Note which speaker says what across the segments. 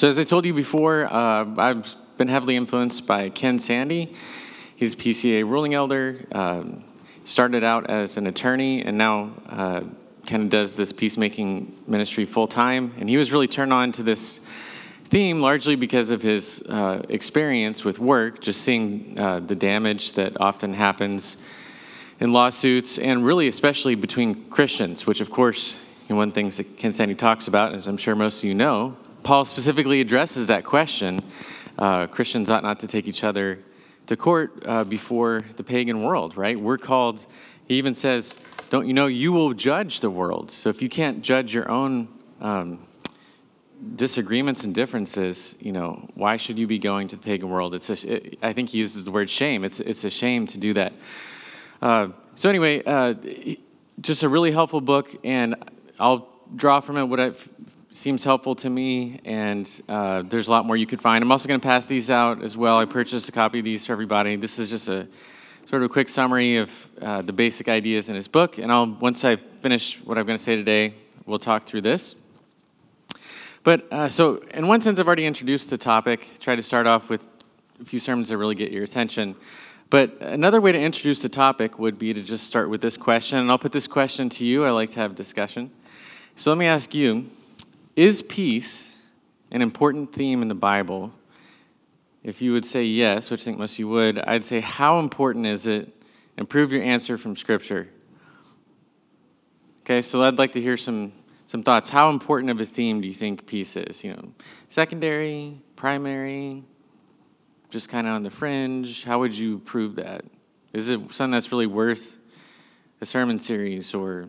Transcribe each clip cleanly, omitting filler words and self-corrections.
Speaker 1: So as I told you before, I've been heavily influenced by Ken Sande. He's a PCA ruling elder, started out as an attorney, and now kind of does this peacemaking ministry full-time. And he was really turned on to this theme largely because of his experience with work, just seeing the damage that often happens in lawsuits, and really especially between Christians, which of course, one of the things that Ken Sande talks about, as I'm sure most of you know, Paul specifically addresses that question. Christians ought not to take each other to court before the pagan world, right? We're called, he even says, don't you know you will judge the world? So if you can't judge your own disagreements and differences, why should you be going to the pagan world? I think he uses the word shame. It's a shame to do that. So anyway, just a really helpful book, and I'll draw from it what seems helpful to me, and there's a lot more you could find. I'm also going to pass these out as well. I purchased a copy of these for everybody. This is just a sort of a quick summary of the basic ideas in his book, and once I finish what I'm going to say today, we'll talk through this. But so in one sense, I've already introduced the topic, try to start off with a few sermons that really get your attention. But another way to introduce the topic would be to just start with this question, and I'll put this question to you. I like to have discussion. So let me ask you, is peace an important theme in the Bible? If you would say yes, which I think most of you would, I'd say how important is it? And prove your answer from Scripture. Okay, so I'd like to hear some thoughts. How important of a theme do you think peace is? Secondary, primary, just kind of on the fringe? How would you prove that? Is it something that's really worth a sermon series or...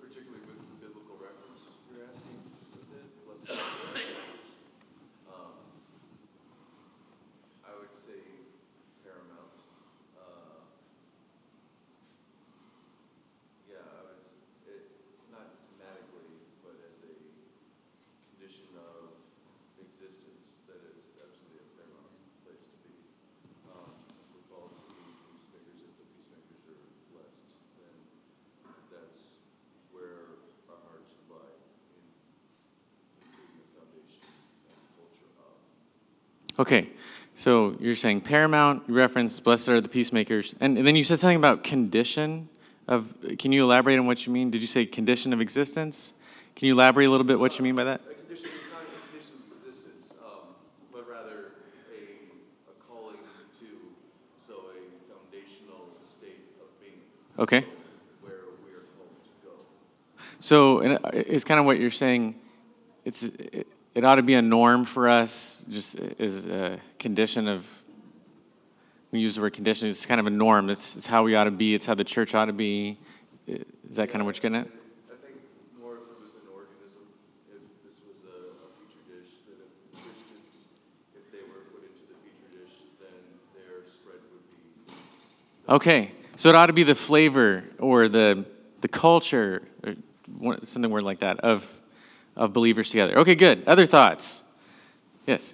Speaker 1: Okay, so you're saying paramount, you referenced blessed are the peacemakers, and then you said something about condition of, can you elaborate on what you mean? Did you say condition of existence? Can you elaborate a little bit what you mean by that?
Speaker 2: A condition, not a condition of existence, but rather a calling to, so a foundational state of being.
Speaker 1: Okay.
Speaker 2: Where we are called to go.
Speaker 1: So it's kind of what you're saying, it ought to be a norm for us, just as a condition of, we use the word condition, it's kind of a norm. It's how we ought to be. It's how the church ought to be. Is that kind of what you're getting at?
Speaker 2: I think more if it was an organism, if this was a petri dish, that if Christians, if they were put into the petri dish, then their spread would be...
Speaker 1: Okay, so it ought to be the flavor or the culture, or something word like that, of believers together. Okay, good. Other thoughts? Yes?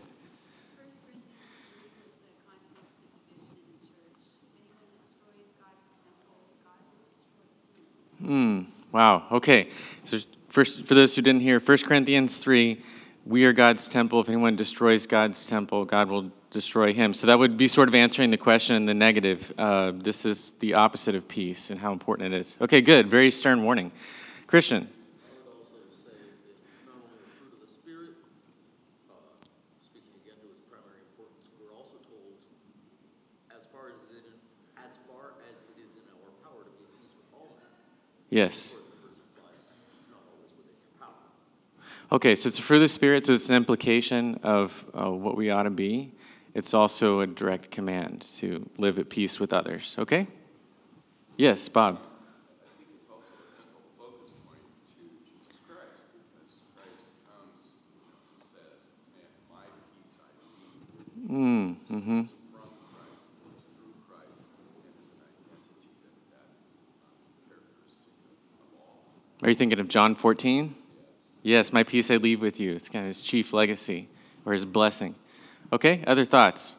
Speaker 1: Wow. Okay. So first, for those who didn't hear, 1 Corinthians 3, we are God's temple. If anyone destroys God's temple, God will destroy him. So that would be sort of answering the question in the negative. This is the opposite of peace and how important it is. Okay, good. Very stern warning. Christian? Yes. Okay, so it's a fruit of the Spirit, so it's an implication of what we ought to be. It's also a direct command to live at peace with others, okay? Yes, Bob.
Speaker 3: I think it's also a central focus point to Jesus Christ, because Christ comes and says, man, my peace I leave with you. It's from Christ, it's through Christ, and it's an identity that characteristic of all.
Speaker 1: Are you thinking of John 14? Yes, my peace I leave with you. It's kind of his chief legacy or his blessing. Okay, other thoughts?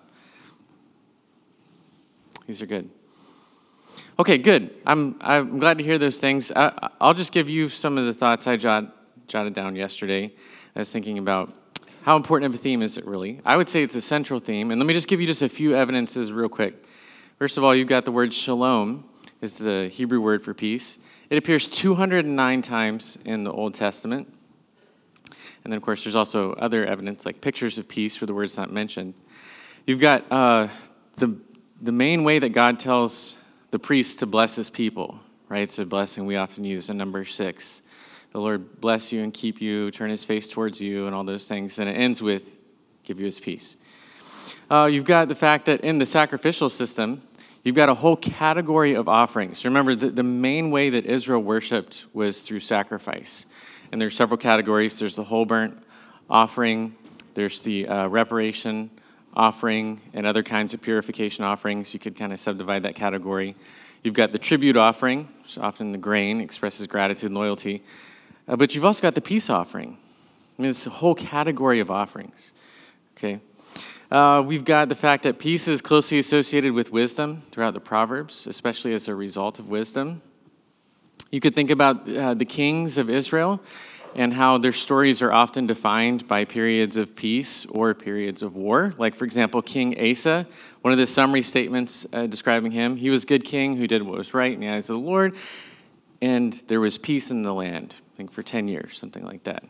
Speaker 1: These are good. Okay, good. I'm glad to hear those things. I'll just give you some of the thoughts I jotted down yesterday. I was thinking about How important of a theme is it really? I would say it's a central theme. And let me just give you just a few evidences real quick. First of all, you've got the word shalom, is the Hebrew word for peace. It appears 209 times in the Old Testament. And then, of course, there's also other evidence, like pictures of peace for the words not mentioned. You've got the main way that God tells the priest to bless his people, right? It's a blessing we often use in Numbers 6. The Lord bless you and keep you, turn his face towards you, and all those things. And it ends with, give you his peace. You've got the fact that in the sacrificial system, you've got a whole category of offerings. Remember, the main way that Israel worshiped was through sacrifice. And there's several categories. There's the whole burnt offering. There's the reparation offering and other kinds of purification offerings. You could kind of subdivide that category. You've got the tribute offering, which is often the grain, expresses gratitude and loyalty. But you've also got the peace offering. I mean, it's a whole category of offerings. Okay. We've got the fact that peace is closely associated with wisdom throughout the Proverbs, especially as a result of wisdom. You could think about the kings of Israel and how their stories are often defined by periods of peace or periods of war. Like, for example, King Asa, one of the summary statements describing him, he was a good king who did what was right in the eyes of the Lord, and there was peace in the land, I think for 10 years, something like that.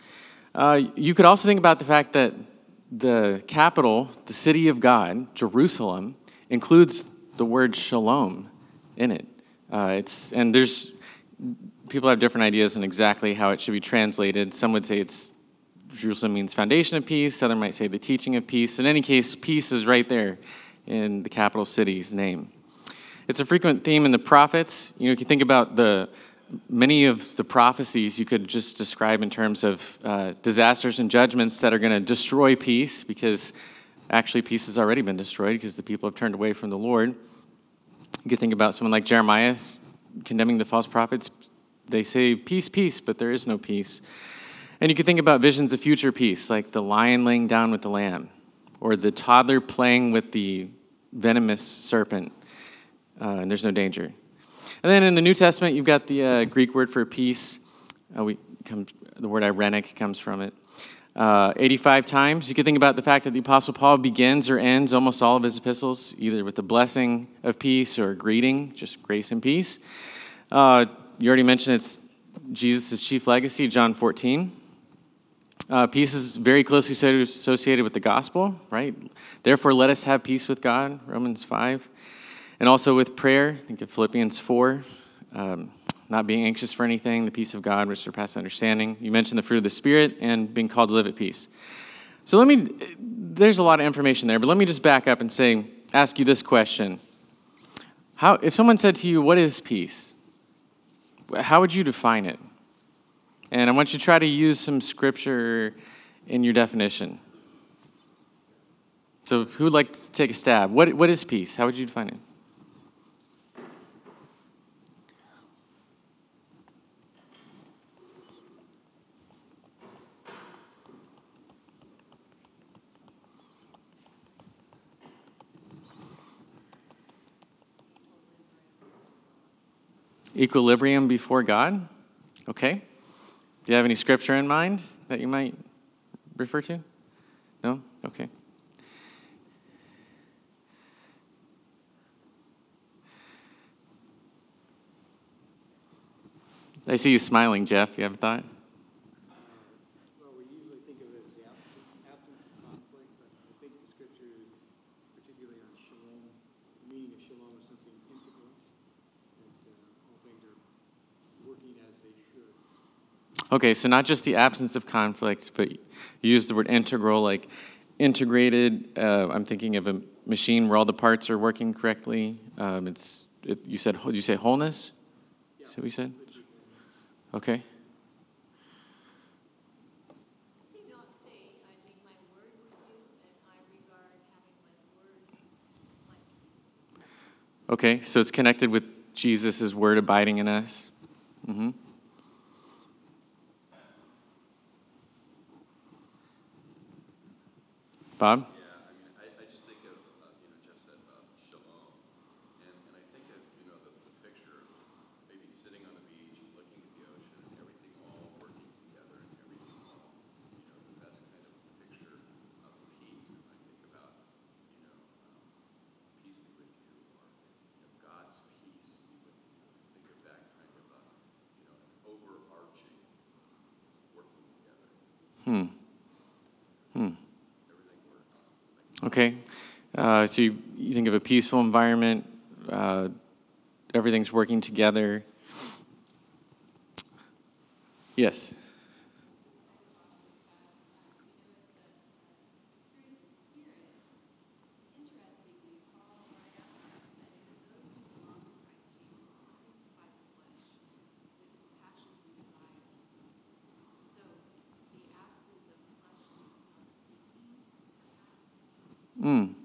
Speaker 1: You could also think about the fact that the capital, the city of God, Jerusalem, includes the word shalom in it. And there's people have different ideas on exactly how it should be translated. Some would say Jerusalem means foundation of peace. Others might say the teaching of peace. In any case, peace is right there in the capital city's name. It's a frequent theme in the prophets. You know, if you think about many of the prophecies, you could just describe in terms of disasters and judgments that are going to destroy peace, because actually peace has already been destroyed because the people have turned away from the Lord. You could think about someone like Jeremiah condemning the false prophets. They say, peace, peace, but there is no peace. And you could think about visions of future peace, like the lion laying down with the lamb, or the toddler playing with the venomous serpent, and there's no danger. And then in the New Testament, you've got the Greek word for peace. The word irenic comes from it. 85 times. You could think about the fact that the Apostle Paul begins or ends almost all of his epistles either with the blessing of peace or a greeting, just grace and peace. You already mentioned it's Jesus' chief legacy, John 14. Peace is very closely associated with the gospel, right? Therefore, let us have peace with God, Romans 5. And also with prayer, think of Philippians 4. Not being anxious for anything, the peace of God which surpasses understanding. You mentioned the fruit of the Spirit and being called to live at peace. So there's a lot of information there, but let me just back up and ask you this question. If someone said to you, what is peace? How would you define it? And I want you to try to use some scripture in your definition. So who would like to take a stab? What is peace? How would you define it? Equilibrium before God? Okay. Do you have any scripture in mind that you might refer to? No? Okay. I see you smiling, Jeff. You have a thought?
Speaker 4: Well, we usually think of it as the absence of conflict, but I think the scripture, particularly on shalom, the meaning of shalom is something integral, that all things are working as they should.
Speaker 1: Okay, so not just the absence of conflict, but you use the word integral, like integrated. I'm thinking of a machine where all the parts are working correctly. Did you say wholeness?
Speaker 4: Yeah.
Speaker 1: Is that what you said? Okay.
Speaker 5: Does he not say, I leave my word with you, and I regard having my word like peace?
Speaker 1: Okay, so it's connected with Jesus' word abiding in us. Mm-hmm. Bob?
Speaker 3: Yeah, I mean, I just think of, Jeff said about shalom, and I think of, the picture of maybe sitting on the beach, looking at the ocean, and everything all working together, and everything all, that's kind of the
Speaker 1: Okay. So you think of a peaceful environment, everything's working together. Yes. Mm.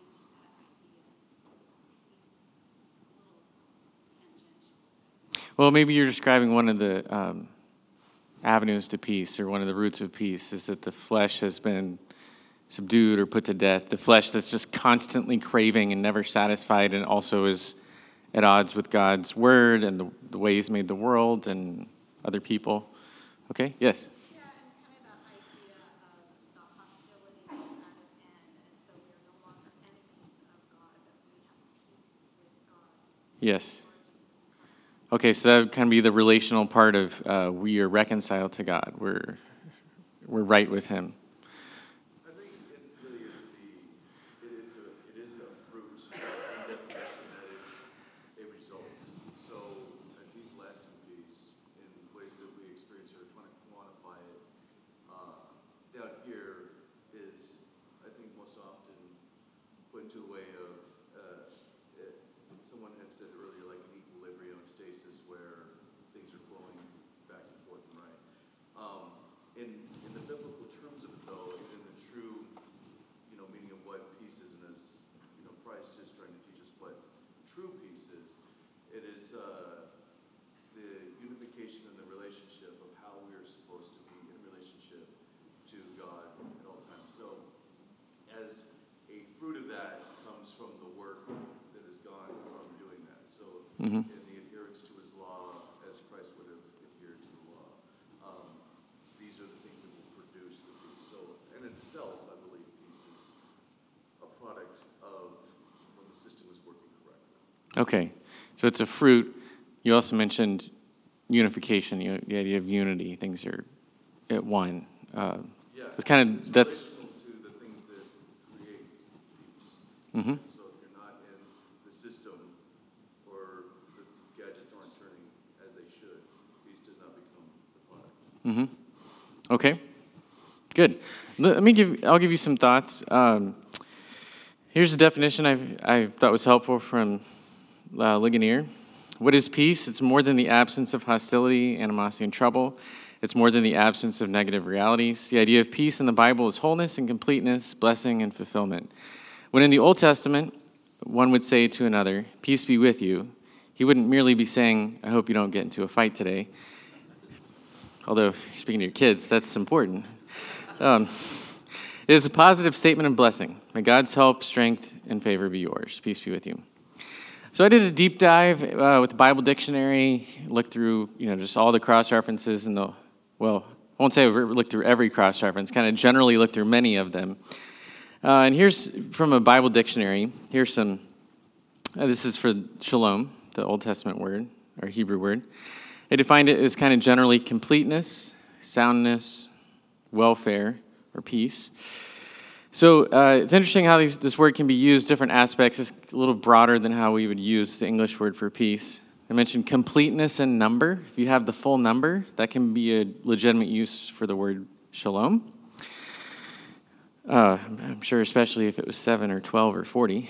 Speaker 1: Well, maybe you're describing one of the avenues to peace, or one of the roots of peace, is that the flesh has been subdued or put to death. The flesh that's just constantly craving and never satisfied, and also is at odds with God's word and the way He's made the world and other people. Okay? Yes?
Speaker 5: Yeah, and kind of that idea of the hostility that's at an end, and so we're no longer enemies of God, but we have peace with God.
Speaker 1: Yes. Okay, so that would kind of be the relational part of we are reconciled to God. We're right with Him.
Speaker 2: I think it really is it is a fruit in definition that it's a result. So a deep lasting peace in ways that we experience or trying to quantify it down here is, I think, most often put into the way of someone had said earlier, like an equilibrium of stasis where things are flowing back and forth and right. In the biblical terms of it, though, in the true, meaning of what peace is, and as Christ is trying to teach us what true peace is, it is the unification and the relationship of how we are supposed to be in relationship to God at all times. So, as a fruit of that comes from the work that has gone from doing that. So, in the adherence to His law, as Christ would have adhered to the law. These are the things that will produce the peace. So, in itself, I believe peace is a product of when the system is working correctly.
Speaker 1: Okay, so it's a fruit. You also mentioned unification, the idea of unity. Things are at one. It's kind of, that's...
Speaker 2: relational to the things that create peace.
Speaker 1: Mm-hmm.
Speaker 2: So if you're not in the system, or the gadgets aren't turning as they should, peace does not become the product.
Speaker 1: Mm-hmm. Okay, good. I'll give you some thoughts. Here's a definition I thought was helpful from Ligonier. What is peace? It's more than the absence of hostility, animosity, and trouble. It's more than the absence of negative realities. The idea of peace in the Bible is wholeness and completeness, blessing and fulfillment. When in the Old Testament, one would say to another, "Peace be with you," he wouldn't merely be saying, "I hope you don't get into a fight today." Although, if you're speaking to your kids, that's important. It is a positive statement of blessing. May God's help, strength, and favor be yours. Peace be with you. So I did a deep dive with the Bible dictionary, looked through, just all the cross-references and I won't say I looked through every cross-reference, kind of generally looked through many of them. And here's from a Bible dictionary, here's some, this is for shalom, the Old Testament word, or Hebrew word. They defined it as kind of generally completeness, soundness, welfare, or peace. So it's interesting how this word can be used, different aspects. It's a little broader than how we would use the English word for peace. I mentioned completeness and number. If you have the full number, that can be a legitimate use for the word shalom. I'm sure especially if it was 7 or 12 or 40.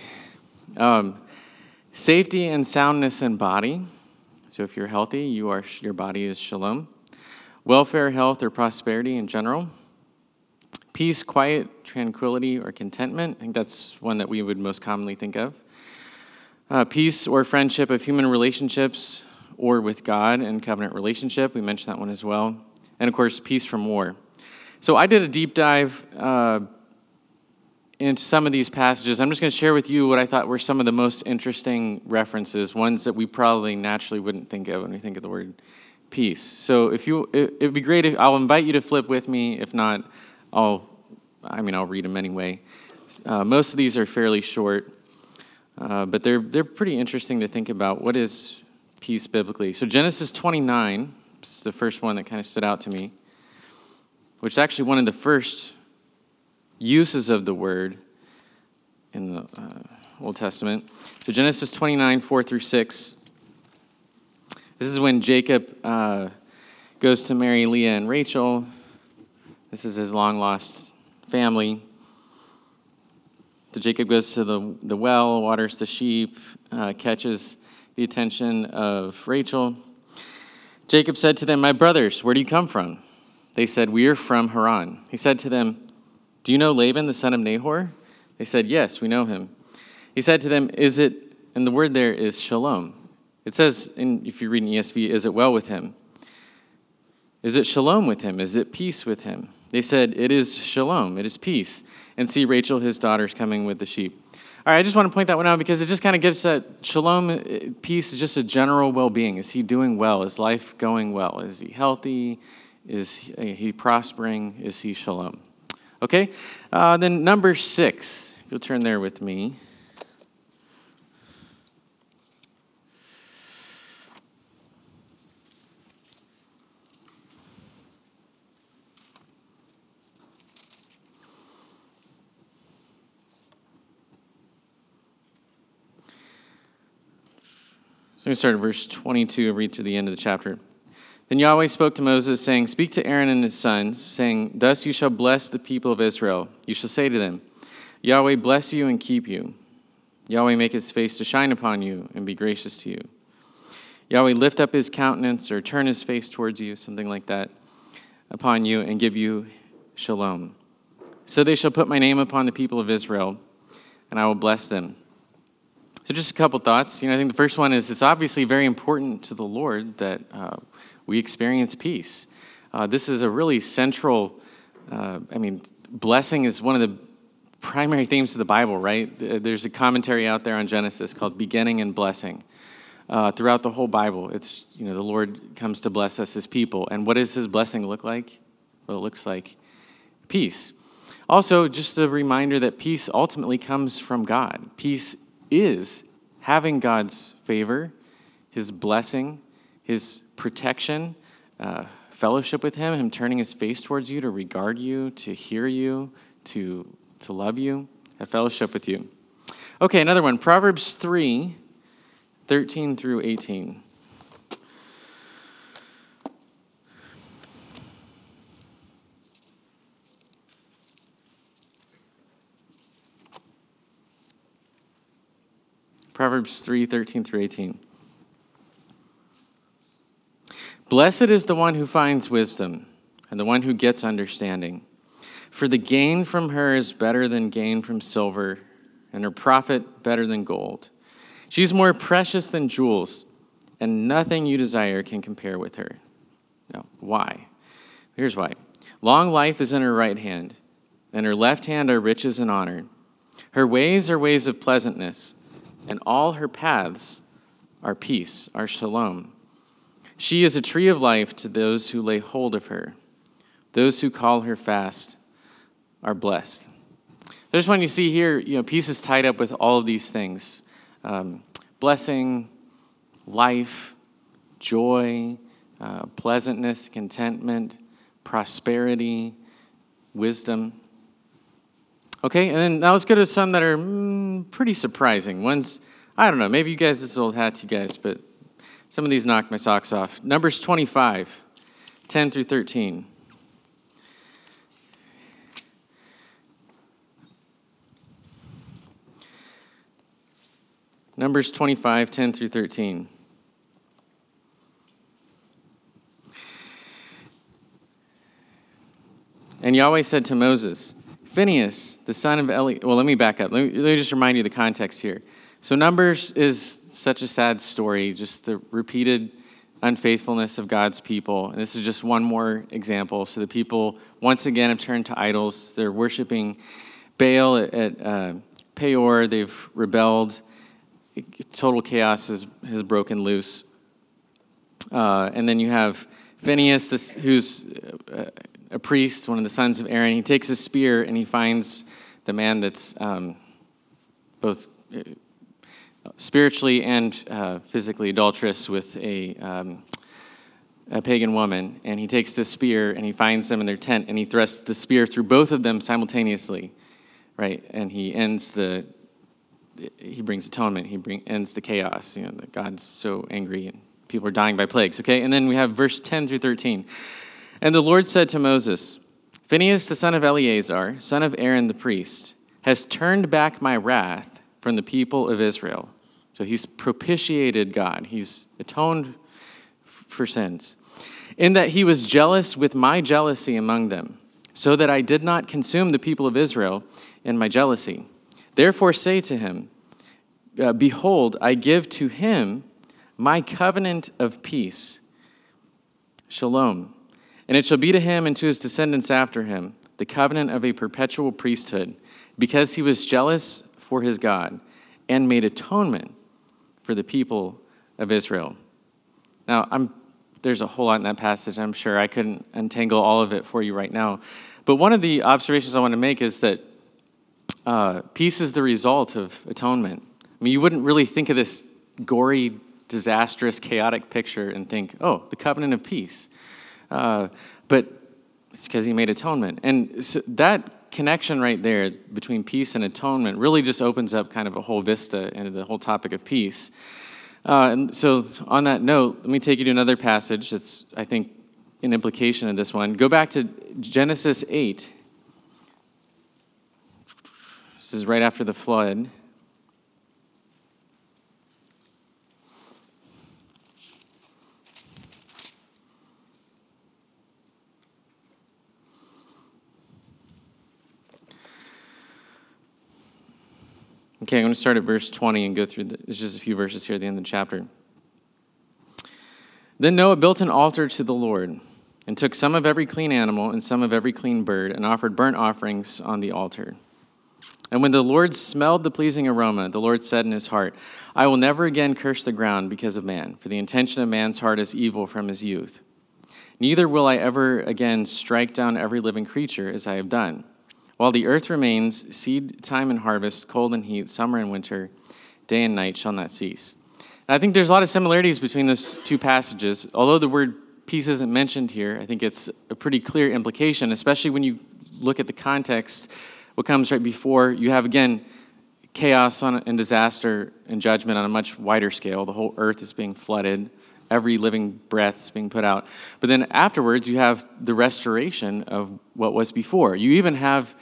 Speaker 1: Safety and soundness in body. So if you're healthy, your body is shalom. Welfare, health, or prosperity in general. Peace, quiet, tranquility, or contentment. I think that's one that we would most commonly think of. Peace or friendship of human relationships or with God and covenant relationship. We mentioned that one as well. And, of course, peace from war. So I did a deep dive into some of these passages. I'm just going to share with you what I thought were some of the most interesting references, ones that we probably naturally wouldn't think of when we think of the word peace. So it'd be great if I'll invite you to flip with me. If not, I'll read them anyway. Most of these are fairly short, but they're pretty interesting to think about. What is peace biblically? So Genesis 29 is the first one that kind of stood out to me. which is actually one of the first uses of the word in the Old Testament. So Genesis 29, 4 through 6. This is when Jacob goes to marry Leah and Rachel. This is his long-lost family. So Jacob goes to the well, waters the sheep, catches the attention of Rachel. Jacob said to them, "My brothers, where do you come from?" They said, "We are from Haran." He said to them, "Do you know Laban, the son of Nahor?" They said, "Yes, we know him." He said to them, "Is it," and the word there is shalom. It says, if you read in ESV, "Is it well with him?" Is it shalom with him? Is it peace with him? They said, "It is shalom, it is peace." And see Rachel, his daughters, coming with the sheep. All right, I just want to point that one out because it just kind of gives that shalom, peace, is just a general well-being. Is he doing well? Is life going well? Is he healthy? Is he prospering? Is he shalom? Okay, then number 6. If you'll turn there with me. So we start at verse 22 and read to the end of the chapter. Then Yahweh spoke to Moses, saying, "Speak to Aaron and his sons, saying, Thus you shall bless the people of Israel. You shall say to them, Yahweh bless you and keep you. Yahweh make his face to shine upon you and be gracious to you. Yahweh lift up his countenance," or turn his face towards you, something like that, "upon you and give you shalom. So they shall put my name upon the people of Israel, and I will bless them." So just a couple thoughts. I think the first one is it's obviously very important to the Lord that we experience peace. This is a really central, blessing is one of the primary themes of the Bible, right? There's a commentary out there on Genesis called Beginning and Blessing. Throughout the whole Bible, it's, the Lord comes to bless us as people. And what does his blessing look like? Well, it looks like peace. Also, just a reminder that peace ultimately comes from God. Peace is having God's favor, his blessing, his protection, fellowship with him turning his face towards you, to regard you, to hear you, to love you, have fellowship with you. Okay, another one, Proverbs 3, 13 through 18. Proverbs 3, 13 through 18. "Blessed is the one who finds wisdom, and the one who gets understanding. For the gain from her is better than gain from silver, and her profit better than gold. She is more precious than jewels, and nothing you desire can compare with her." Now, why? Here's why. "Long life is in her right hand, and her left hand are riches and honor. Her ways are ways of pleasantness, and all her paths are peace," are shalom. "She is a tree of life to those who lay hold of her. Those who call her fast are blessed." There's one you see here, peace is tied up with all of these things. Blessing, life, joy, pleasantness, contentment, prosperity, wisdom. Okay, and then now let's go to some that are pretty surprising. Ones, I don't know, maybe you guys, this is old hat to you guys, but some of these knocked my socks off. Numbers 25, 10 through 13. Numbers 25, 10 through 13. "And Yahweh said to Moses, Phinehas, the son of Eli..." Well, let me back up. Let me just remind you the context here. So Numbers is such a sad story, just the repeated unfaithfulness of God's people. And this is just one more example. So the people, once again, have turned to idols. They're worshiping Baal at Peor. They've rebelled. Total chaos has broken loose. And then you have Phinehas, who's a priest, one of the sons of Aaron. He takes a spear and he finds the man that's both spiritually and physically adulterous with a a pagan woman, and he takes the spear and he finds them in their tent, and he thrusts the spear through both of them simultaneously, right? And he brings atonement. Ends the chaos. That God's so angry and people are dying by plagues. Okay, and then we have verse 10 through 13. And the Lord said to Moses, Phinehas, the son of Eleazar, son of Aaron the priest, has turned back my wrath from the people of Israel. So he's propitiated God. He's atoned for sins. In that he was jealous with my jealousy among them, so that I did not consume the people of Israel in my jealousy. Therefore say to him, behold, I give to him my covenant of peace, shalom. And it shall be to him and to his descendants after him, the covenant of a perpetual priesthood, because he was jealous for his God and made atonement for the people of Israel. Now, there's a whole lot in that passage. I'm sure I couldn't untangle all of it for you right now. But one of the observations I want to make is that peace is the result of atonement. I mean, you wouldn't really think of this gory, disastrous, chaotic picture and think, oh, the covenant of peace. But it's because he made atonement. And so that connection right there between peace and atonement really just opens up kind of a whole vista into the whole topic of peace. And so on that note, let me take you to another passage that's, I think, an implication of this one. Go back to Genesis 8. This is right after the flood. Okay, I'm going to start at verse 20 and go through there's just a few verses here at the end of the chapter. Then Noah built an altar to the Lord and took some of every clean animal and some of every clean bird and offered burnt offerings on the altar. And when the Lord smelled the pleasing aroma, the Lord said in his heart, I will never again curse the ground because of man, for the intention of man's heart is evil from his youth. Neither will I ever again strike down every living creature as I have done. While the earth remains, seed time and harvest, cold and heat, summer and winter, day and night shall not cease. And I think there's a lot of similarities between those two passages. Although the word peace isn't mentioned here, I think it's a pretty clear implication, especially when you look at the context, what comes right before. You have, again, chaos and disaster and judgment on a much wider scale. The whole earth is being flooded. Every living breath is being put out. But then afterwards, you have the restoration of what was before. You even have,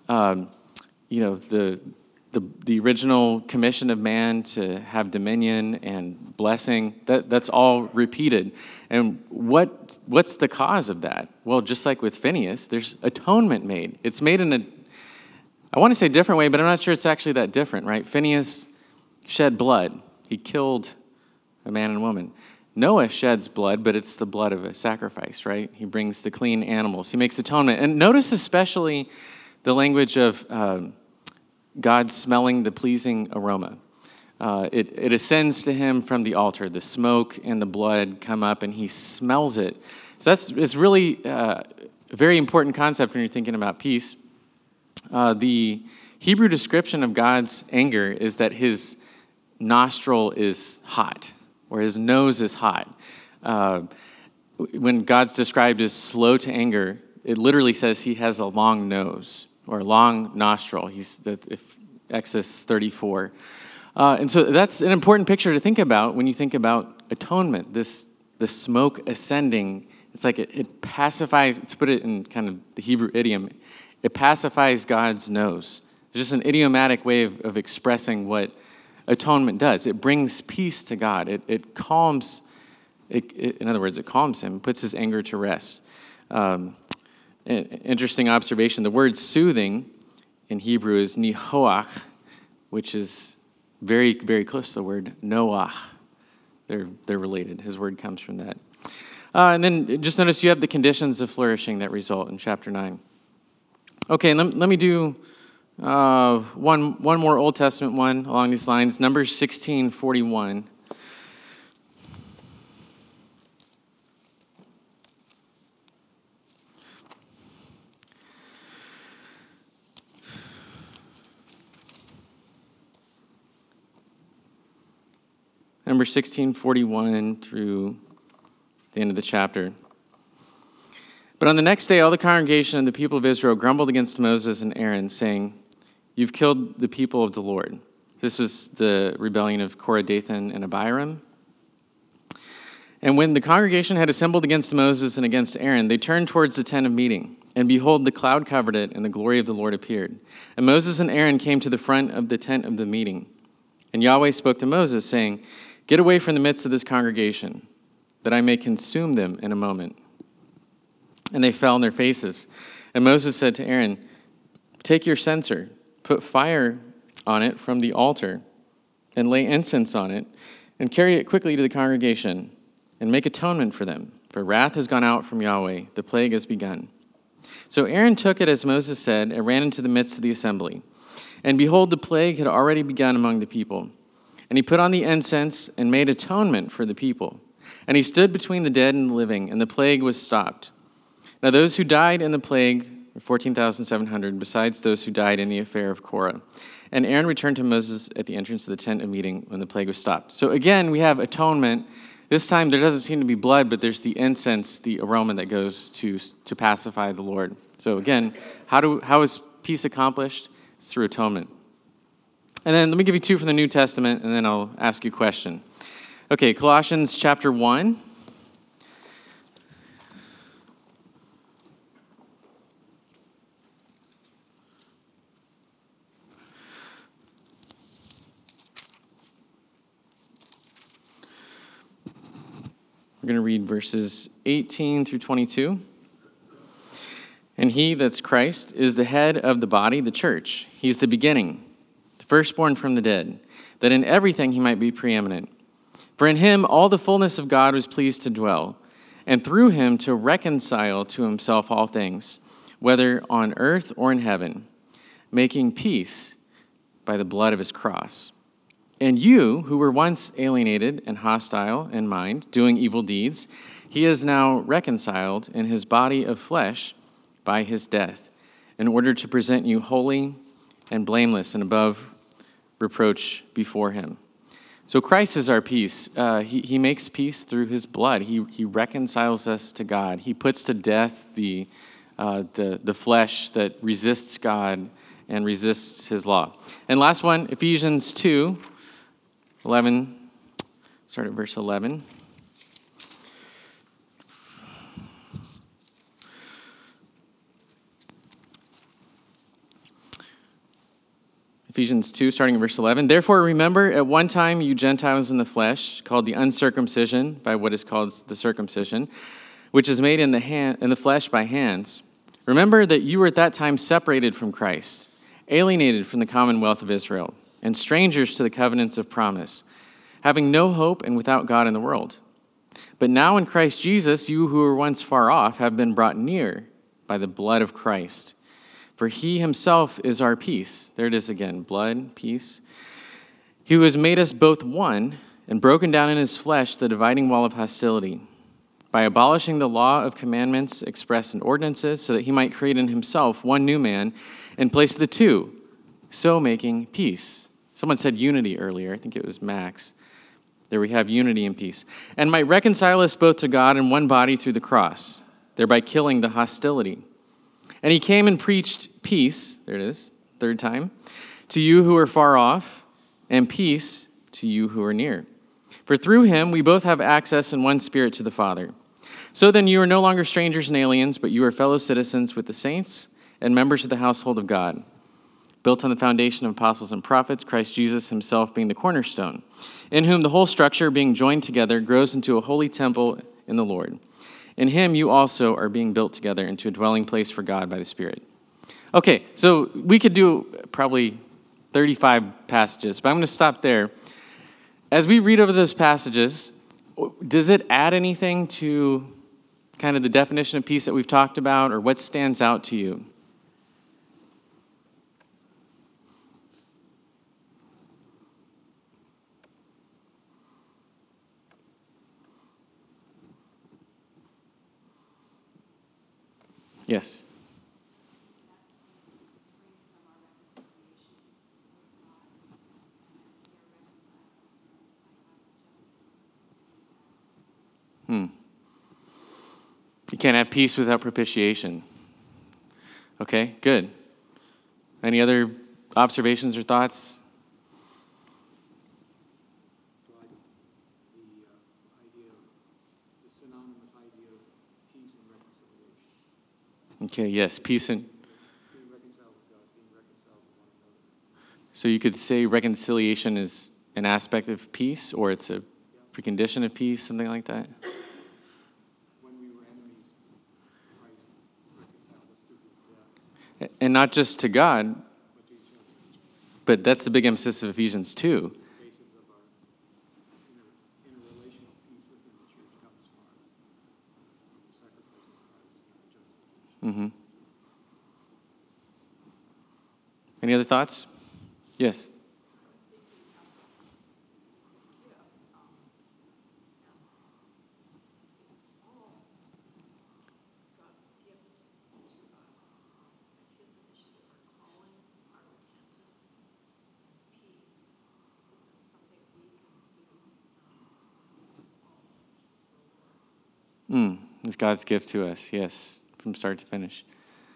Speaker 1: the original commission of man to have dominion and blessing. That's all repeated. And what's the cause of that? Well, just like with Phinehas, there's atonement made. It's made in I want to say different way, but I'm not sure it's actually that different, right? Phinehas shed blood. He killed a man and woman. Noah sheds blood, but it's the blood of a sacrifice, right? He brings the clean animals. He makes atonement. And notice especially the language of God smelling the pleasing aroma. It ascends to him from the altar. The smoke and the blood come up, and he smells it. So it's really a very important concept when you're thinking about peace. The Hebrew description of God's anger is that his nostril is hot, or his nose is hot. When God's described as slow to anger, it literally says he has a long nose or a long nostril. Exodus 34. And so that's an important picture to think about when you think about atonement. The smoke ascending, it's like it pacifies, to put it in kind of the Hebrew idiom, it pacifies God's nose. It's just an idiomatic way of expressing what atonement does. It brings peace to God. It calms, in other words, it calms him, puts his anger to rest. Interesting observation, the word soothing in Hebrew is nihoach, which is very, very close to the word Noach. They're related. His word comes from that. And then just notice you have the conditions of flourishing that result in chapter 9. Okay, let me do one more Old Testament one along these lines. Numbers 16:41. Number 16:41 through the end of the chapter. But on the next day, all the congregation and the people of Israel grumbled against Moses and Aaron, saying, "You've killed the people of the Lord." This was the rebellion of Korah, Dathan, and Abiram. And when the congregation had assembled against Moses and against Aaron, they turned towards the tent of meeting. And behold, the cloud covered it, and the glory of the Lord appeared. And Moses and Aaron came to the front of the tent of the meeting. And Yahweh spoke to Moses, saying, "Get away from the midst of this congregation, that I may consume them in a moment." And they fell on their faces. And Moses said to Aaron, "Take your censer, put fire on it from the altar, and lay incense on it, and carry it quickly to the congregation, and make atonement for them. For wrath has gone out from Yahweh, the plague has begun." So Aaron took it as Moses said, and ran into the midst of the assembly. And behold, the plague had already begun among the people. And he put on the incense and made atonement for the people. And he stood between the dead and the living, and the plague was stopped. Now those who died in the plague were 14,700, besides those who died in the affair of Korah. And Aaron returned to Moses at the entrance of the tent of meeting when the plague was stopped. So again, we have atonement. This time there doesn't seem to be blood, but there's the incense, the aroma that goes to pacify the Lord. So again, how is peace accomplished? It's through atonement. And then let me give you two from the New Testament, and then I'll ask you a question. Okay, Colossians chapter 1. We're going to read verses 18 through 22. "And he," that's Christ, "is the head of the body, the church. He's the beginning, the firstborn from the dead, that in everything he might be preeminent. For in him all the fullness of God was pleased to dwell, and through him to reconcile to himself all things, whether on earth or in heaven, making peace by the blood of his cross. And you, who were once alienated and hostile in mind, doing evil deeds, he is now reconciled in his body of flesh by his death, in order to present you holy and blameless and above reproach before him." So Christ is our peace. He makes peace through his blood. He reconciles us to God. He puts to death the flesh that resists God and resists his law. And last one, Ephesians 2:11. Start at verse 11. Ephesians 2, starting in verse 11. "Therefore remember, at one time you Gentiles in the flesh, called the uncircumcision by what is called the circumcision, which is made in the flesh by hands. Remember that you were at that time separated from Christ, alienated from the commonwealth of Israel, and strangers to the covenants of promise, having no hope and without God in the world. But now in Christ Jesus, you who were once far off have been brought near by the blood of Christ. For he himself is our peace." There it is again, blood, peace. "He who has made us both one and broken down in his flesh the dividing wall of hostility, by abolishing the law of commandments expressed in ordinances, so that he might create in himself one new man in place of the two, so making peace." Someone said unity earlier. I think it was Max. There we have unity and peace. "And might reconcile us both to God in one body through the cross, thereby killing the hostility. And he came and preached peace," there it is, third time, "to you who are far off, and peace to you who are near. For through him we both have access in one spirit to the Father. So then you are no longer strangers and aliens, but you are fellow citizens with the saints and members of the household of God, built on the foundation of apostles and prophets, Christ Jesus himself being the cornerstone, in whom the whole structure, being joined together, grows into a holy temple in the Lord. In him you also are being built together into a dwelling place for God by the Spirit." Okay, so we could do probably 35 passages, but I'm going to stop there. As we read over those passages, does it add anything to kind of the definition of peace that we've talked about, or what stands out to you? Yes. You can't have peace without propitiation. Okay, good. Any other observations or thoughts?
Speaker 4: So the synonymous idea of peace and reconciliation.
Speaker 1: Okay, yes, peace and...
Speaker 4: Being reconciled with God, being reconciled with one another.
Speaker 1: So you could say reconciliation is an aspect of peace, or it's a precondition of peace, something like that?
Speaker 4: When we were enemies, Christ reconciled us through his death,
Speaker 1: And not just to God,
Speaker 4: but to each other.
Speaker 1: but that's the big emphasis of Ephesians 2.
Speaker 4: The basis of our interrelational peace within the church comes from the sacrifice of Christ and our justification.
Speaker 1: Any other thoughts? Yes.
Speaker 5: God's gift to us, His initiative, our calling, our repentance, peace isn't something we can do.
Speaker 1: It's God's gift to us, yes, from start to finish.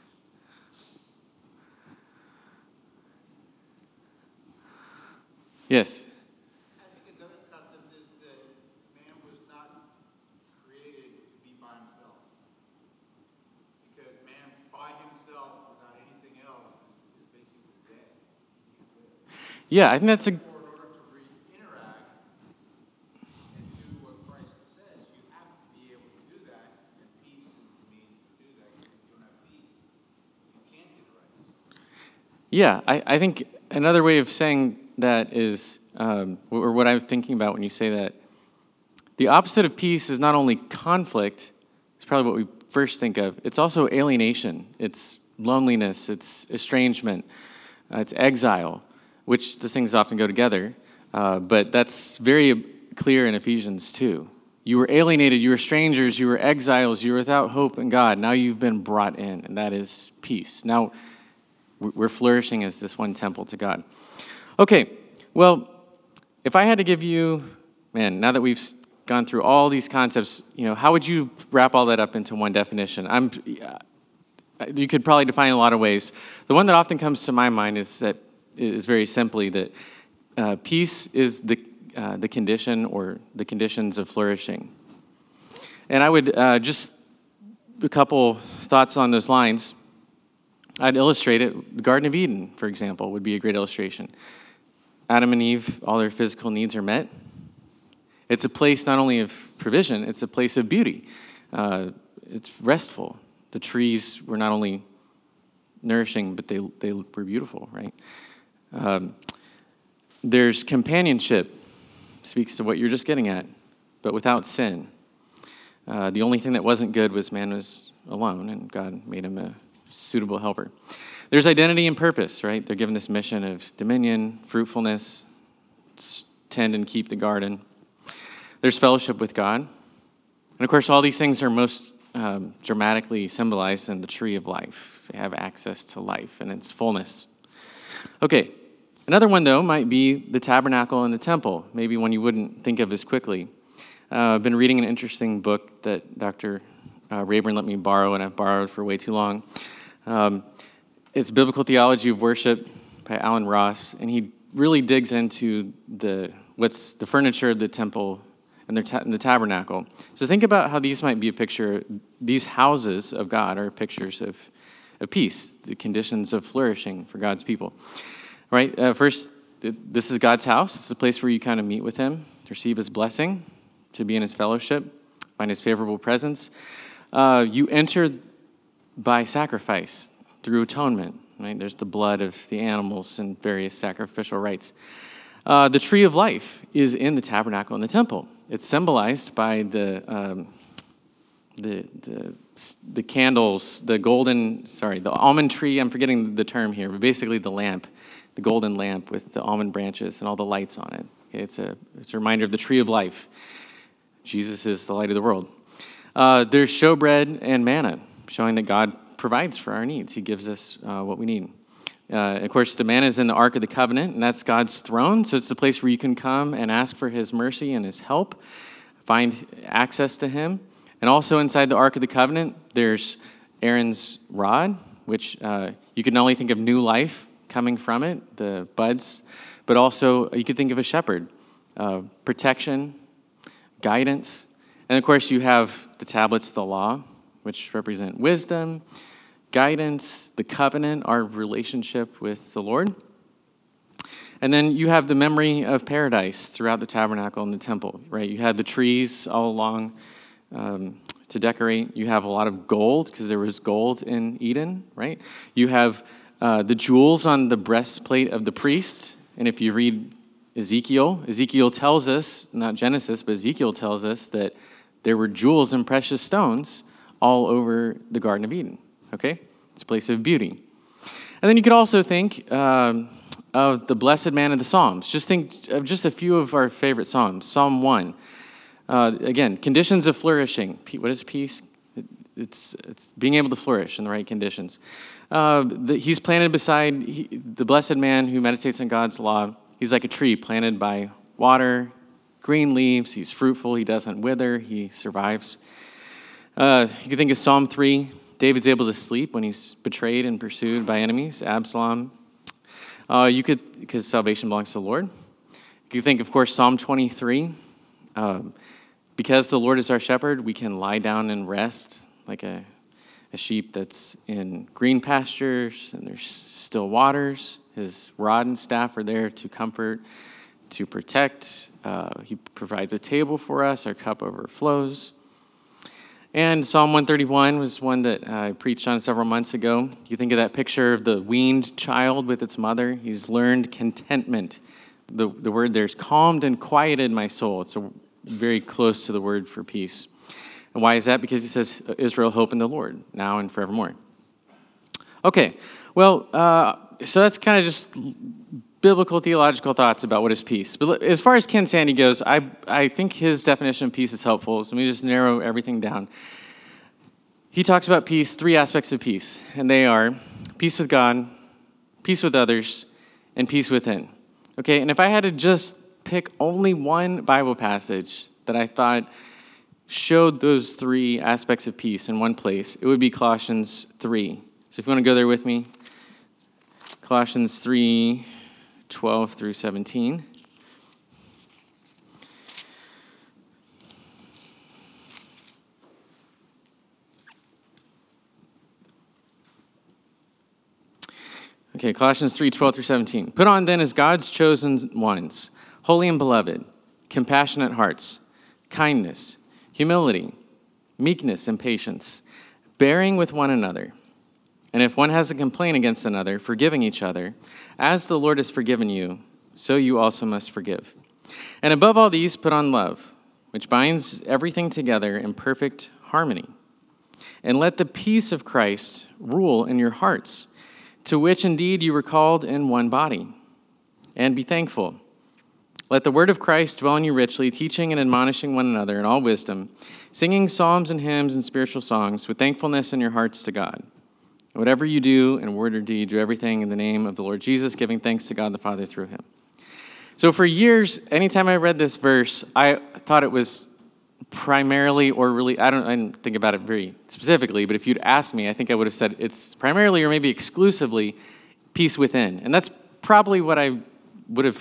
Speaker 1: Yes.
Speaker 6: I think another concept is that man was not created to be by himself. Because man by himself, without anything else, is basically dead.
Speaker 1: Yeah, I think that's a...
Speaker 6: In order to interact and do what Christ says, you have to be able to do that, and peace is the means to do that. If you don't have peace, you can't get right.
Speaker 1: Yeah, I think another way of saying that is, or what I'm thinking about when you say that, the opposite of peace is not only conflict, it's probably what we first think of, it's also alienation, it's loneliness, it's estrangement, it's exile, which those things often go together, but that's very clear in Ephesians 2. You were alienated, you were strangers, you were exiles, you were without hope in God. Now you've been brought in, and that is peace. Now we're flourishing as this one temple to God. Okay, well, if I had to give you, man, now that we've gone through all these concepts, how would you wrap all that up into one definition? You could probably define it in a lot of ways. The one that often comes to my mind is very simply that peace is the condition or the conditions of flourishing. And I would just a couple thoughts on those lines. I'd illustrate it. The Garden of Eden, for example, would be a great illustration. Adam and Eve, all their physical needs are met. It's a place not only of provision, it's a place of beauty. It's restful. The trees were not only nourishing, but they were beautiful, right? There's companionship, speaks to what you're just getting at, but without sin. The only thing that wasn't good was man was alone, and God made him a suitable helper. There's identity and purpose, right? They're given this mission of dominion, fruitfulness, tend and keep the garden. There's fellowship with God. And of course, all these things are most dramatically symbolized in the tree of life. They have access to life and its fullness. Okay, another one, though, might be the tabernacle and the temple, maybe one you wouldn't think of as quickly. I've been reading an interesting book that Dr. Rayburn let me borrow, and I've borrowed for way too long. It's Biblical Theology of Worship by Alan Ross, and he really digs into the furniture of the temple and the tabernacle. So think about how these might be a picture. These houses of God are pictures of peace, the conditions of flourishing for God's people. Right? First, this is God's house. It's a place where you kind of meet with Him, to receive His blessing, to be in His fellowship, find His favorable presence. You enter by sacrifice, through atonement. Right? There's the blood of the animals and various sacrificial rites. The tree of life is in the tabernacle and the temple. It's symbolized by the candles, the almond tree. I'm forgetting the term here, but basically the lamp, the golden lamp with the almond branches and all the lights on it. Okay, it's a reminder of the tree of life. Jesus is the light of the world. There's showbread and manna, showing that God provides for our needs. He gives us what we need. Of course, the manna is in the Ark of the Covenant, and that's God's throne. So it's the place where you can come and ask for His mercy and His help, find access to Him. And also inside the Ark of the Covenant, there's Aaron's rod, which you can not only think of new life coming from it, the buds, but also you could think of a shepherd, protection, guidance. And of course, you have the tablets of the law, which represent wisdom, guidance, the covenant, our relationship with the Lord. And then you have the memory of paradise throughout the tabernacle and the temple, right? You had the trees all along to decorate. You have a lot of gold, because there was gold in Eden, right? You have the jewels on the breastplate of the priest. And if you read Ezekiel tells us, not Genesis, but Ezekiel tells us that there were jewels and precious stones all over the Garden of Eden, okay? It's a place of beauty. And then you could also think of the blessed man of the Psalms. Just think of just a few of our favorite Psalms. Psalm 1. Again, conditions of flourishing. What is peace? It's being able to flourish in the right conditions. He's planted beside the blessed man who meditates on God's law. He's like a tree planted by water, green leaves. He's fruitful. He doesn't wither. He survives. You can think of Psalm 3. David's able to sleep when he's betrayed and pursued by enemies. Absalom. Because salvation belongs to the Lord. You could think, of course, Psalm 23. Because the Lord is our shepherd, we can lie down and rest like a sheep that's in green pastures and there's still waters. His rod and staff are there to comfort, to protect. He provides a table for us. Our cup overflows. And Psalm 131 was one that I preached on several months ago. You think of that picture of the weaned child with its mother. He's learned contentment. The word there's calmed and quieted my soul. It's very close to the word for peace. And why is that? Because he says, Israel, hope in the Lord, now and forevermore. Okay, well, so that's kind of just biblical theological thoughts about what is peace. But as far as Ken Sande goes, I think his definition of peace is helpful. So let me just narrow everything down. He talks about peace, 3 aspects of peace, and they are peace with God, peace with others, and peace within. Okay, and if I had to just pick only one Bible passage that I thought showed those 3 aspects of peace in one place, it would be Colossians 3. So if you want to go there with me, Colossians 3, 12 through 17. Okay, Colossians 3, 12 through 17. Put on then as God's chosen ones, holy and beloved, compassionate hearts, kindness, humility, meekness, and patience, bearing with one another. And if one has a complaint against another, forgiving each other, as the Lord has forgiven you, so you also must forgive. And above all these, put on love, which binds everything together in perfect harmony. And let the peace of Christ rule in your hearts, to which indeed you were called in one body. And be thankful. Let the word of Christ dwell in you richly, teaching and admonishing one another in all wisdom, singing psalms and hymns and spiritual songs with thankfulness in your hearts to God. Whatever you do in word or deed, do everything in the name of the Lord Jesus, giving thanks to God the Father through him. So for years, anytime I read this verse, I thought it was primarily or really, I didn't think about it very specifically, but if you'd asked me, I think I would have said it's primarily or maybe exclusively peace within. And that's probably what I would have,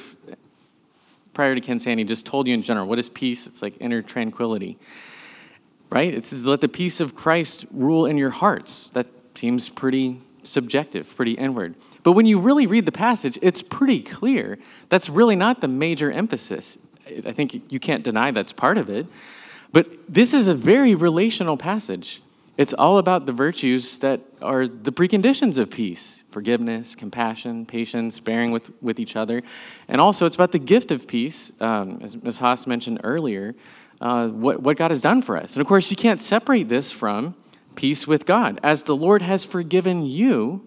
Speaker 1: prior to Ken Sande, just told you in general. What is peace? It's like inner tranquility, right? It says, let the peace of Christ rule in your hearts. That seems pretty subjective, pretty inward. But when you really read the passage, it's pretty clear. That's really not the major emphasis. I think you can't deny that's part of it. But this is a very relational passage. It's all about the virtues that are the preconditions of peace: forgiveness, compassion, patience, bearing with each other. And also it's about the gift of peace, as Ms. Haas mentioned earlier, what God has done for us. And of course, you can't separate this from peace with God. As the Lord has forgiven you,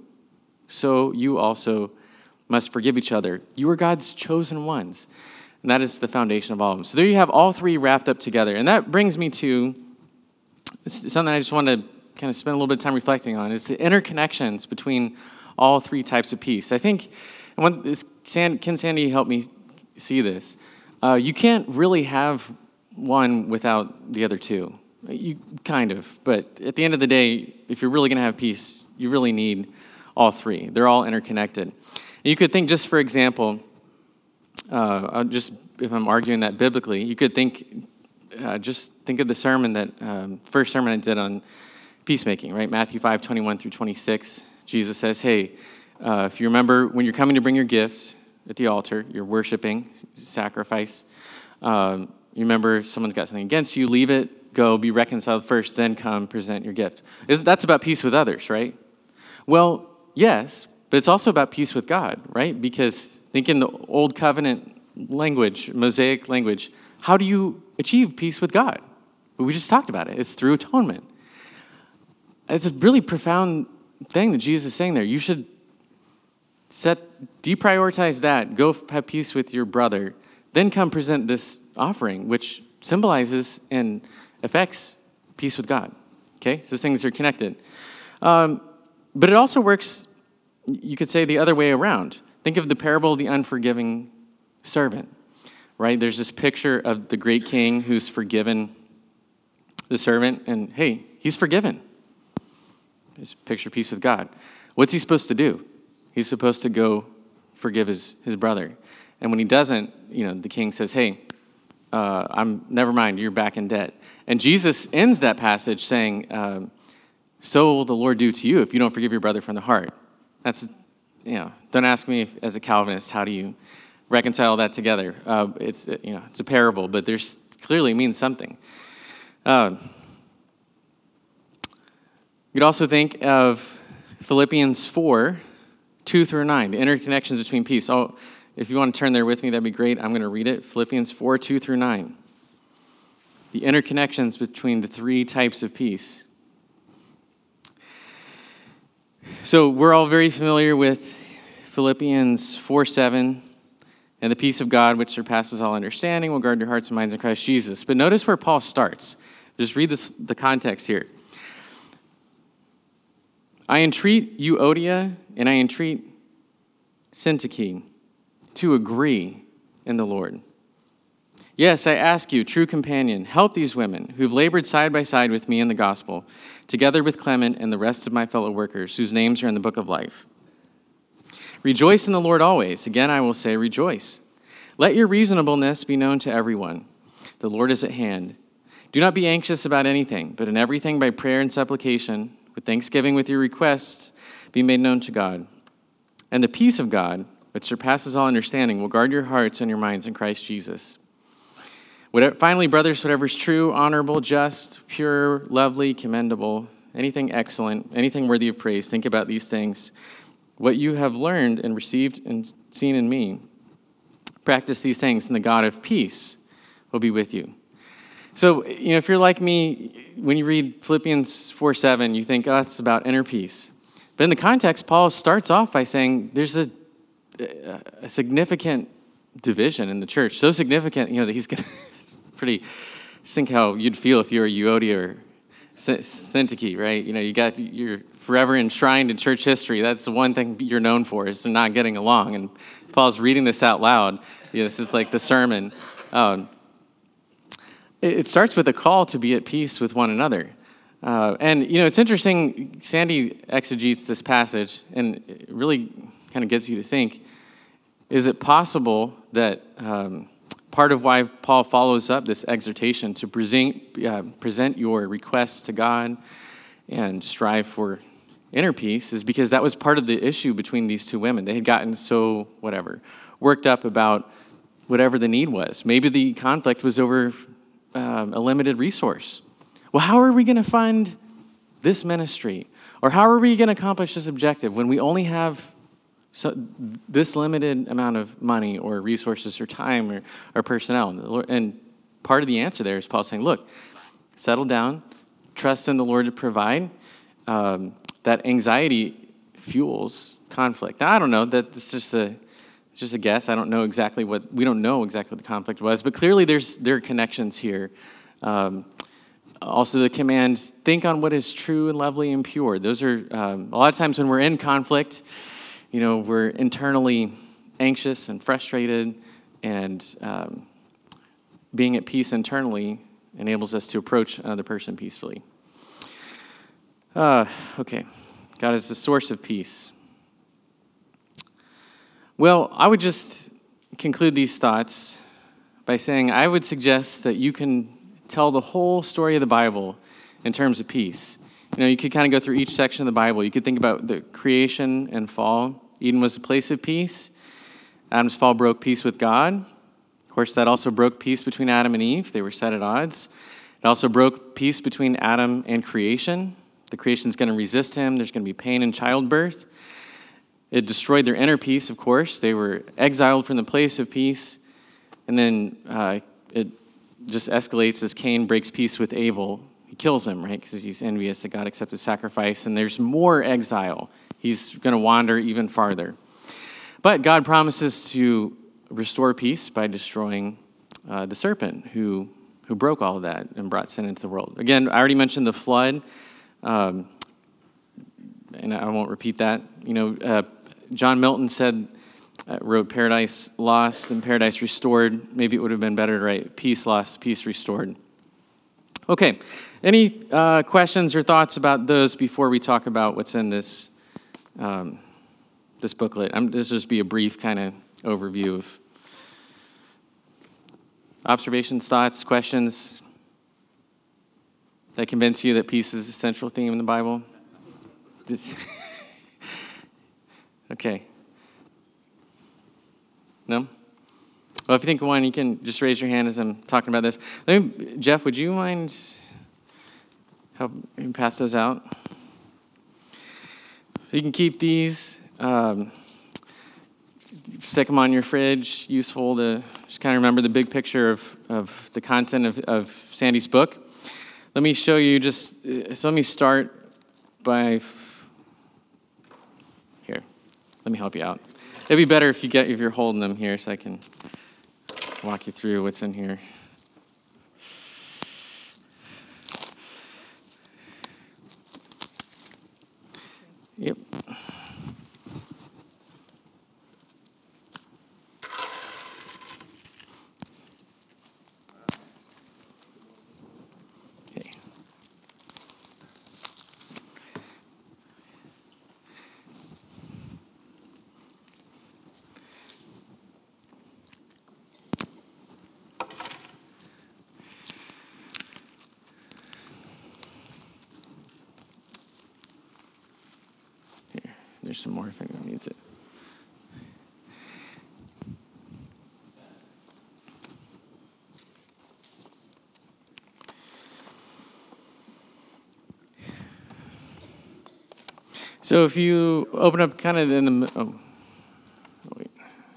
Speaker 1: so you also must forgive each other. You are God's chosen ones. And that is the foundation of all of them. So there you have all 3 wrapped up together. And that brings me to something I just want to kind of spend a little bit of time reflecting on, is the interconnections between all 3 types of peace. I think, and Ken Sande helped me see this, you can't really have one without the other 2. You kind of, but at the end of the day, if you're really going to have peace, you really need all three. They're all interconnected. You could think, just for example, if I'm arguing that biblically, you could think, just think of the sermon that first sermon I did on peacemaking, right? Matthew 5:21 through 26. Jesus says, "Hey, if you remember when you're coming to bring your gift at the altar, you're worshiping, sacrifice. You remember someone's got something against you, leave it." Go, be reconciled first, then come present your gift. That's about peace with others, right? Well, yes, but it's also about peace with God, right? Because think in the Old Covenant language, Mosaic language, how do you achieve peace with God? Well, we just talked about it. It's through atonement. It's a really profound thing that Jesus is saying there. You should deprioritize that, go have peace with your brother, then come present this offering, which symbolizes and affects peace with God. Okay, so things are connected. But it also works, you could say, the other way around. Think of the parable of the unforgiving servant, right? There's this picture of the great king who's forgiven the servant, and hey, he's forgiven. Just picture peace with God. What's he supposed to do? He's supposed to go forgive his brother. And when he doesn't, the king says, hey, never mind, you're back in debt. And Jesus ends that passage saying, so will the Lord do to you if you don't forgive your brother from the heart. That's, don't ask me as a Calvinist, how do you reconcile that together? It's a parable, but there's clearly means something. You could also think of Philippians 4:2 through 9, the interconnections between peace. Oh, if you want to turn there with me, that'd be great. I'm going to read it. Philippians 4:2 through 9. The interconnections between the three types of peace. So we're all very familiar with Philippians 4:7, and the peace of God, which surpasses all understanding, will guard your hearts and minds in Christ Jesus. But notice where Paul starts. Just read the context here. I entreat Euodia and I entreat Syntyche to agree in the Lord. Yes, I ask you, true companion, help these women who've labored side by side with me in the gospel, together with Clement and the rest of my fellow workers, whose names are in the book of life. Rejoice in the Lord always. Again, I will say rejoice. Let your reasonableness be known to everyone. The Lord is at hand. Do not be anxious about anything, but in everything by prayer and supplication, with thanksgiving with your requests, be made known to God. And the peace of God, which surpasses all understanding, will guard your hearts and your minds in Christ Jesus. Finally, brothers, whatever is true, honorable, just, pure, lovely, commendable, anything excellent, anything worthy of praise, think about these things. What you have learned and received and seen in me, practice these things, and the God of peace will be with you. So, if you're like me, when you read Philippians 4:7, you think, oh, it's about inner peace. But in the context, Paul starts off by saying there's a significant division in the church, so significant, that he's going to just think how you'd feel if you were Euodia or Syntyche, right? You're forever enshrined in church history. That's the one thing you're known for, is not getting along. And Paul's reading this out loud. This is like the sermon. It starts with a call to be at peace with one another. And it's interesting, Sandy exegetes this passage, and it really kind of gets you to think, is it possible that part of why Paul follows up this exhortation to present your requests to God and strive for inner peace is because that was part of the issue between these two women. They had gotten so, worked up about whatever the need was. Maybe the conflict was over a limited resource. Well, how are we going to fund this ministry? Or how are we going to accomplish this objective when we only have this limited amount of money or resources or time or personnel? And part of the answer there is Paul saying, look, settle down, trust in the Lord to provide. That anxiety fuels conflict. Now, I don't know, that's just a guess. We don't know exactly what the conflict was, but clearly there are connections here. Also the command, think on what is true and lovely and pure. Those are, a lot of times when we're in conflict, we're internally anxious and frustrated, and being at peace internally enables us to approach another person peacefully. Okay, God is the source of peace. Well, I would just conclude these thoughts by saying I would suggest that you can tell the whole story of the Bible in terms of peace. You could kind of go through each section of the Bible. You could think about the creation and fall. Eden was a place of peace. Adam's fall broke peace with God. Of course, that also broke peace between Adam and Eve. They were set at odds. It also broke peace between Adam and creation. The creation's going to resist him. There's going to be pain in childbirth. It destroyed their inner peace, of course. They were exiled from the place of peace. And then it just escalates as Cain breaks peace with Abel. He kills him, right, because he's envious that God accepted sacrifice. And there's more exile. He's going to wander even farther. But God promises to restore peace by destroying the serpent who broke all of that and brought sin into the world. Again, I already mentioned the flood. And I won't repeat that. John Milton wrote Paradise Lost and Paradise Restored. Maybe it would have been better to write Peace Lost, Peace Restored. Okay, any questions or thoughts about those before we talk about what's in this booklet? This will just be a brief kind of overview of observations, thoughts, questions that convince you that peace is a central theme in the Bible? Okay. No? Well, if you think of one, you can just raise your hand as I'm talking about this. Jeff, would you mind helping pass those out? So you can keep these, stick them on your fridge, useful to just kind of remember the big picture of the content of Sandy's book. Let me show you let me start by, here, let me help you out. It'd be better if you're holding them here so I can walk you through what's in here. Yep. Okay. There's some more if anyone needs it. So if you open up kind of in the, wait.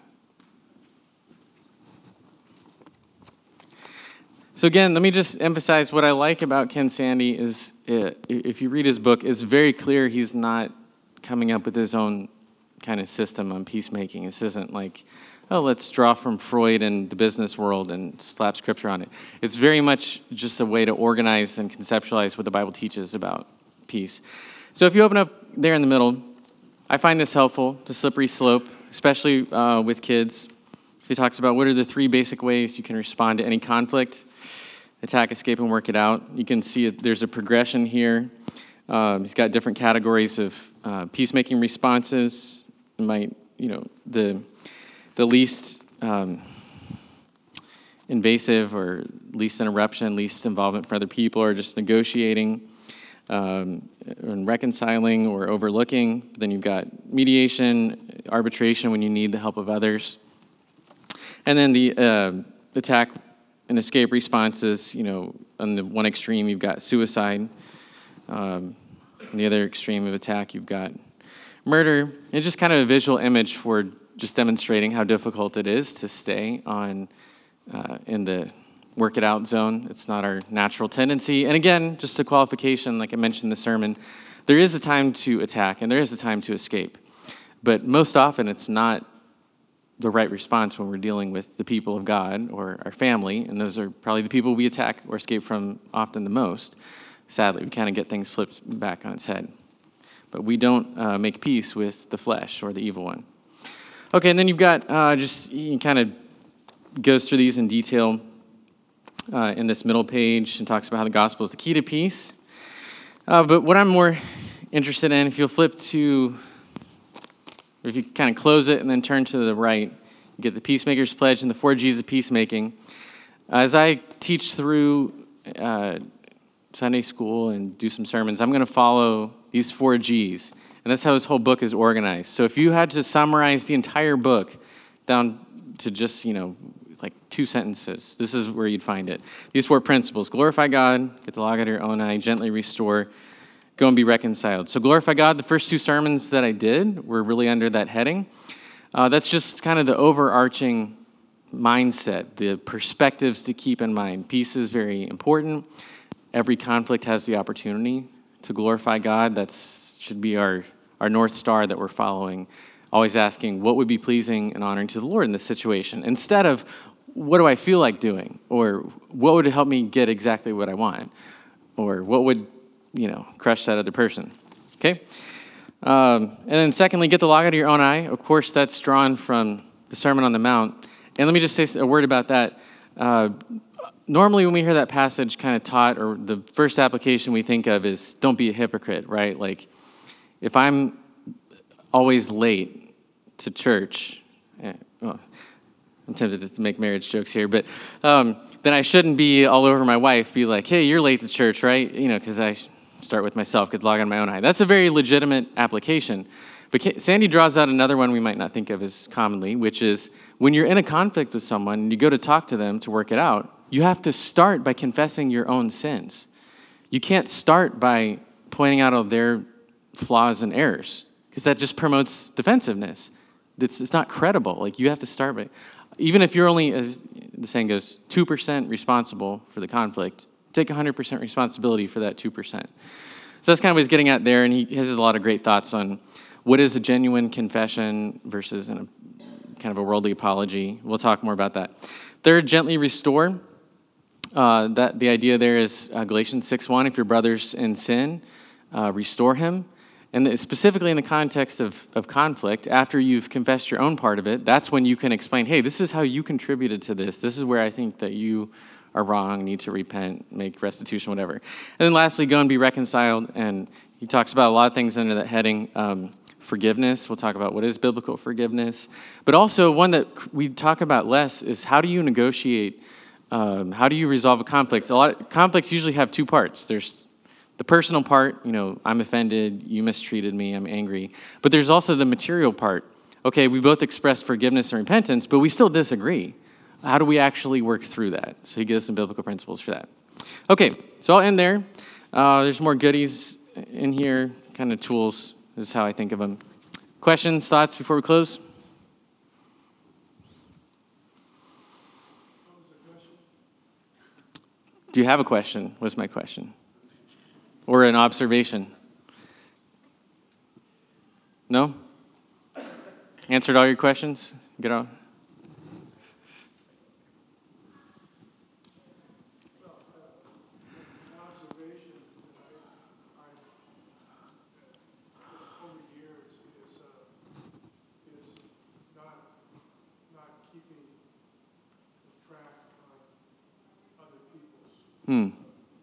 Speaker 1: So again, let me just emphasize what I like about Ken Sande is if you read his book, it's very clear he's not coming up with his own kind of system on peacemaking. This isn't like, let's draw from Freud and the business world and slap scripture on it. It's very much just a way to organize and conceptualize what the Bible teaches about peace. So if you open up there in the middle, I find this helpful, the slippery slope, especially with kids. He talks about what are the 3 basic ways you can respond to any conflict: attack, escape, and work it out. You can see there's a progression here. He's got different categories of peacemaking responses. The least invasive or least interruption, least involvement for other people, or just negotiating and reconciling or overlooking. Then you've got mediation, arbitration when you need the help of others. And then the attack and escape responses, on the one extreme you've got suicide. On the other extreme of attack, you've got murder. It's just kind of a visual image for just demonstrating how difficult it is to stay in the work it out zone. It's not our natural tendency. And again, just a qualification, like I mentioned in the sermon, there is a time to attack and there is a time to escape. But most often it's not the right response when we're dealing with the people of God or our family, and those are probably the people we attack or escape from often the most. Sadly, we kind of get things flipped back on its head. But we don't make peace with the flesh or the evil one. Okay, and then you've got he kind of goes through these in detail. in this middle page and talks about how the gospel is the key to peace. But what I'm more interested in, if you'll flip to, if you kind of close it and then turn to the right, you get the Peacemaker's Pledge and the 4 G's of peacemaking. As I teach through Sunday school and do some sermons, I'm going to follow these 4 G's. And that's how this whole book is organized. So if you had to summarize the entire book down to just, like 2 sentences, this is where you'd find it. These 4 principles: glorify God, get the log out of your own eye, gently restore, go and be reconciled. So glorify God, the first 2 sermons that I did were really under that heading. That's just kind of the overarching mindset, the perspectives to keep in mind. Peace is very important. Every conflict has the opportunity to glorify God. That should be our North Star that we're following. Always asking, what would be pleasing and honoring to the Lord in this situation? Instead of, what do I feel like doing? Or what would help me get exactly what I want? Or what would, crush that other person? Okay? And then secondly, get the log out of your own eye. Of course, that's drawn from the Sermon on the Mount. And let me just say a word about that. Normally when we hear that passage kind of taught, or the first application we think of is, don't be a hypocrite, right? Like, if I'm always late to church, I'm tempted to make marriage jokes here, but then I shouldn't be all over my wife, be like, hey, you're late to church, right? Because I start with myself, get the log out of my own eye. That's a very legitimate application. But Sandy draws out another one we might not think of as commonly, which is when you're in a conflict with someone and you go to talk to them to work it out, you have to start by confessing your own sins. You can't start by pointing out all their flaws and errors, because that just promotes defensiveness. It's not credible. Like, you have to start by, even if you're only, as the saying goes, 2% responsible for the conflict, take 100% responsibility for that 2%. So that's kind of what he's getting at there, and he has a lot of great thoughts on what is a genuine confession versus kind of a worldly apology. We'll talk more about that. Third, gently restore. That the idea there is Galatians 6:1, if your brother's in sin, restore him. And specifically in the context of conflict, after you've confessed your own part of it, that's when you can explain, hey, this is how you contributed to this. This is where I think that you are wrong, need to repent, make restitution, whatever. And then lastly, go and be reconciled. And he talks about a lot of things under that heading. Forgiveness, we'll talk about what is biblical forgiveness. But also one that we talk about less is, how do you negotiate, how do you resolve a conflict? A lot of conflicts usually have 2 parts. There's the personal part, I'm offended, you mistreated me, I'm angry. But there's also the material part. Okay, we both express forgiveness and repentance, but we still disagree. How do we actually work through that? So he gives some biblical principles for that. Okay, so I'll end there. There's more goodies in here, kind of tools. This is how I think of them. Questions, thoughts before we close? Do you have a question? What's my question? Or an observation? No? Answered all your questions? Get out. Hmm.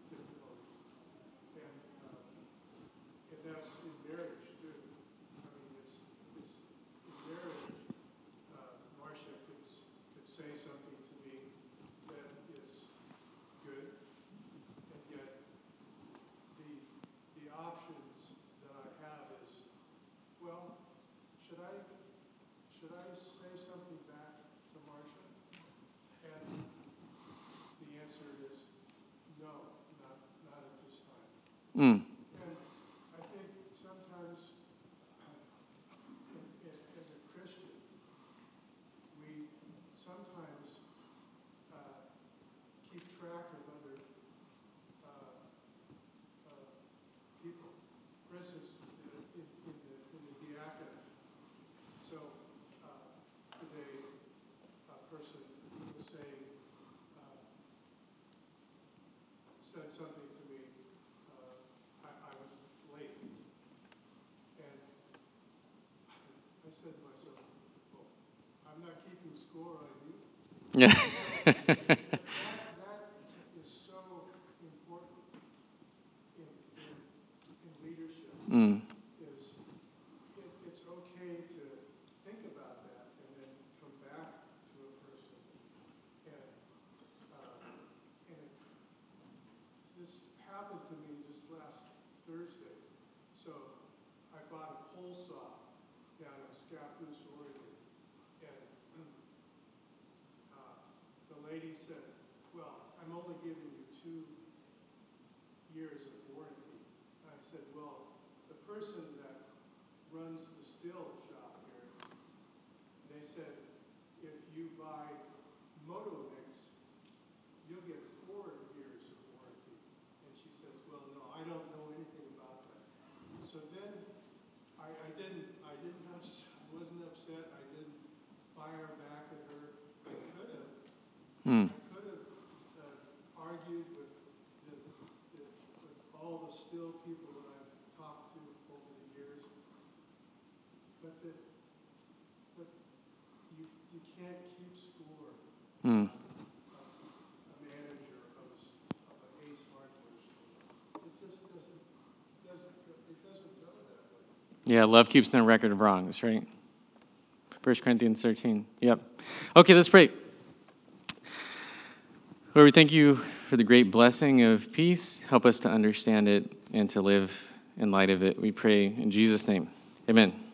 Speaker 7: And that's in marriage too. I mean, it's in marriage. Marcia could say something to me that is good, and yet the options that I have is, well, should I say something back to Marcia? And the answer is no, not at this time.
Speaker 1: Hmm.
Speaker 7: And I think sometimes, as a Christian, we sometimes keep track of other people. For instance, in the diaconate. So today, a person was saying, said something to me. I was late, and I said to myself, "Well, I'm not keeping score on you."
Speaker 1: Yeah.
Speaker 7: That said, well, I'm only giving you 2 years of warranty. I said, well, the person that runs the still shop here, they said, if you buy Motomix, you'll get 4 years of warranty. And she says, well, no, I don't know anything about that. So then I wasn't upset. I didn't fire back at her. I could have.
Speaker 1: Hmm.
Speaker 7: I could have argued with all the still people that I've talked to over the years. But you can't keep score.
Speaker 1: Hmm.
Speaker 7: A manager of an Ace Hardware store. It just doesn't go that way.
Speaker 1: Yeah, love keeps no record of wrongs, right? 1 Corinthians 13. Yep. Okay, let's pray. Lord, we thank you for the great blessing of peace. Help us to understand it and to live in light of it. We pray in Jesus' name. Amen.